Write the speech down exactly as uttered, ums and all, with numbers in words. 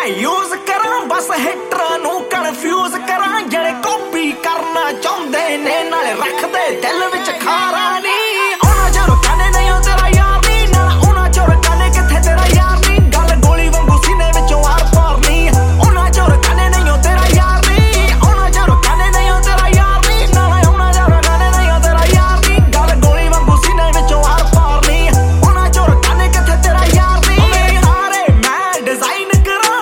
मैं यूज करा बस हिटरां नूं कन्फ्यूज करा जेड़े कॉपी करना चाहुंदे ने नाले रख दे दिल विच